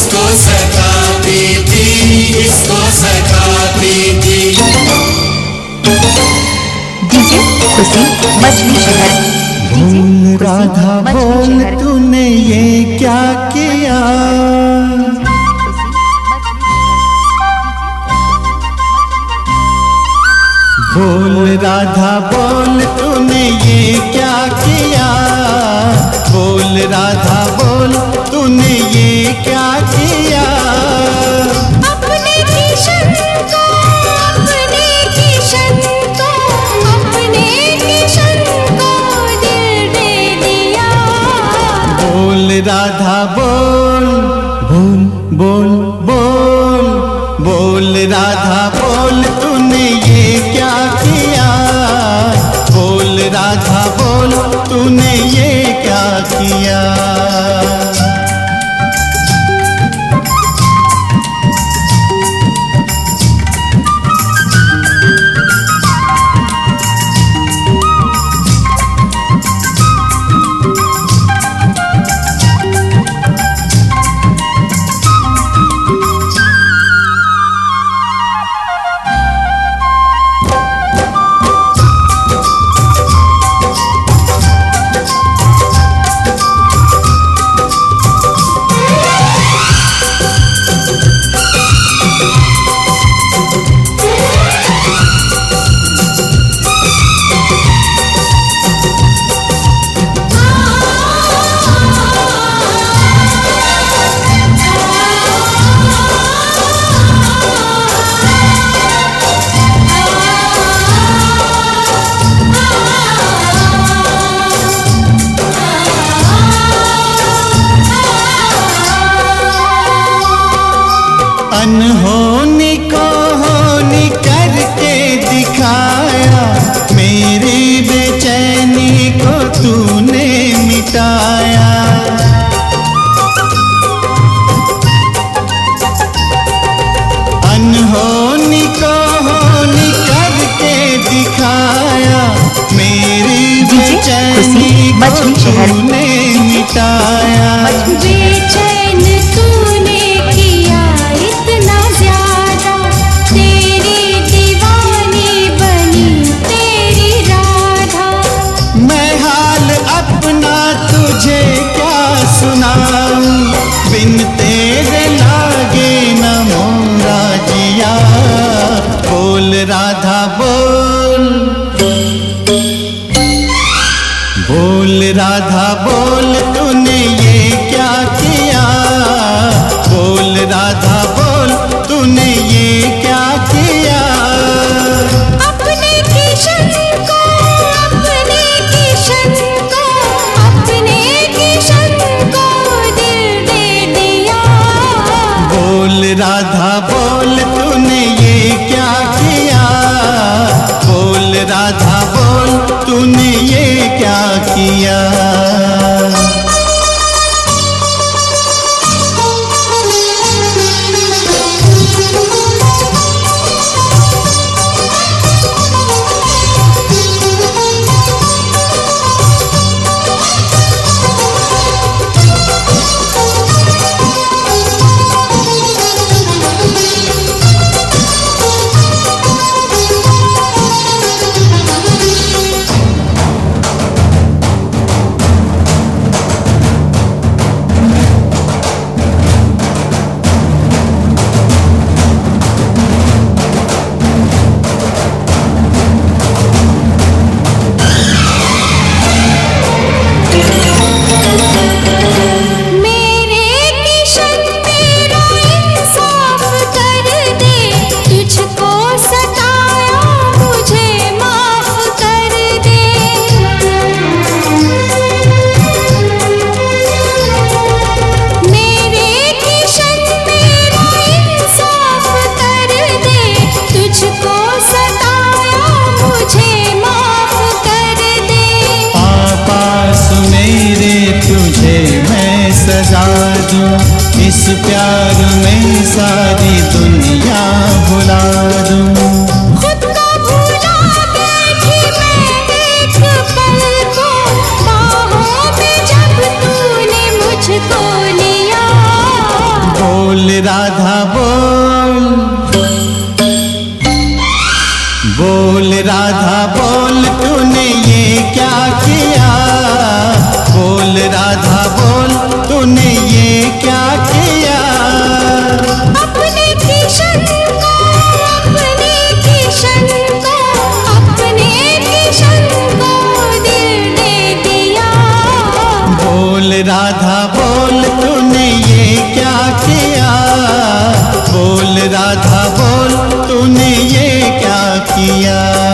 इसको सताती थी, इसको सताती थी। डीजे खुशी मछली शहर। बोल राधा बोल तूने ये क्या किया। बोल राधा बोल तूने ये क्या किया। बोल राधा बोल तूने ये क्या किया। अपने किशन को, अपने किशन को, अपने किशन को दिल दे दिया। बोल राधा बोल बोल बोल बोल। बोल राधा बोल तूने ये क्या किया। बोल राधा बोल तूने ये क्या किया। अनहोनी को होनी करके दिखाया। मेरी बेचैनी को तूने मिटाया। अनहोनी को होनी करके दिखाया। मेरी बेचैनी को तूने मिटाया। बेचैन तूने किया इतना ज्यादा, तेरी दीवानी बनी तेरी राधा। मैं हाल अपना तुझे क्या सुनाऊं। बिन तेरे लागे न मोरा जिया। बोल राधा बोल बोल राधा बोल तूने ये क्या किया। बोल राधा बोल तूने ये क्या किया। अपने किशन को, अपने किशन को, अपने किशन को दिल दे दिया। बोल राधा बोल तूने ये क्या किया। बोल राधा बोल तूने ये क्या किया। सजा दूं, इस प्यार में सारी दुनिया भुला दूं। खुद को भुला बैठी मैं एक पल को, बाहों में जब तूने मुझको लिया। बोल राधा बोल, बोल राधा बोल तूने ये क्या किया, बोल राधा बोल तूने ये क्या किया। अपने किशन को, अपने किशन को, अपने किशन को दिल दे दिया। बोल राधा बोल तूने ये क्या किया, बोल राधा बोल तूने ये क्या किया।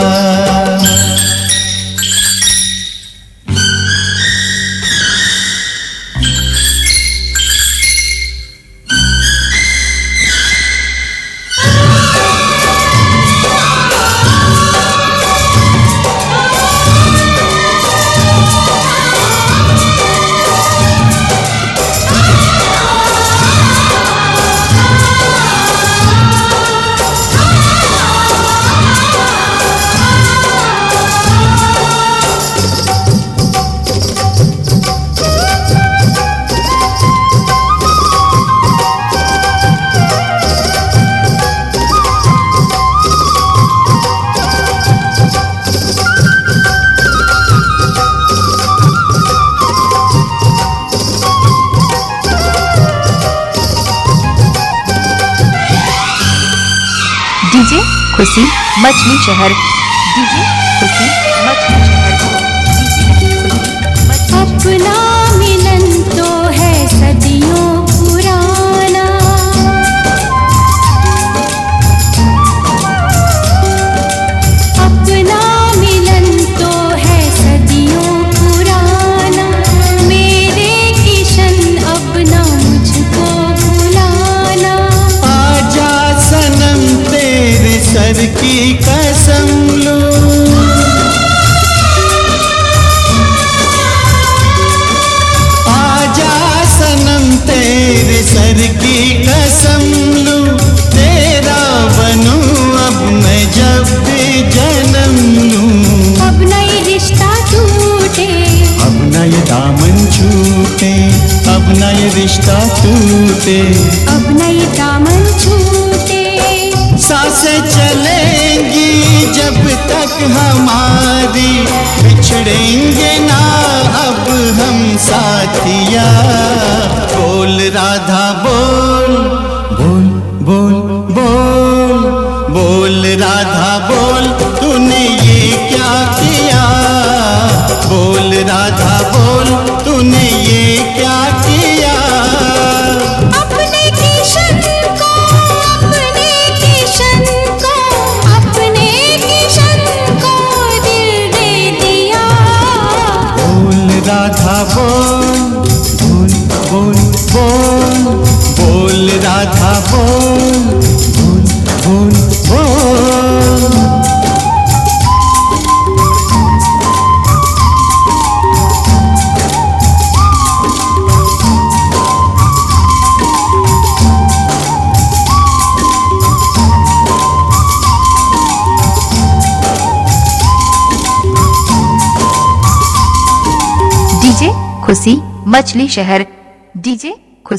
डीजे खुशी मछली शहर, डीजे खुशी मछली शहर, अपना मिलन तो है सदियों पुराना, अपना मिलन तो है सदियों पुराना। मेरे किशन अपना मुझको भुलाना। आजा सनम तेरे सर की कसम लूं, आजा सनम तेरे सर की कसम लूं, तेरा बनूं अब मैं जब भी जन्म लूं। अब नई रिश्ता टूटे, अब न ये दामन छूटे, अब न ये रिश्ता टूटे, अब नई दामन छूटे। सांसें चलेंगी जब तक हमारी, बिछड़ेंगे ना अब हम साथिया। बोल राधा बोल, बोल बोल बोल, बोल राधा बोल तूने ये क्या किया, बोल राधा बोल तूने ये क्या किया। अपने किशन को, अपने किशन को, अपने किशन को दिल दे दिया। बोल राधा बोल, बोल बोल बोल, बोल राधा बोल, बोल बोल बोल। डीजे खुशी मछली शहर, डीजे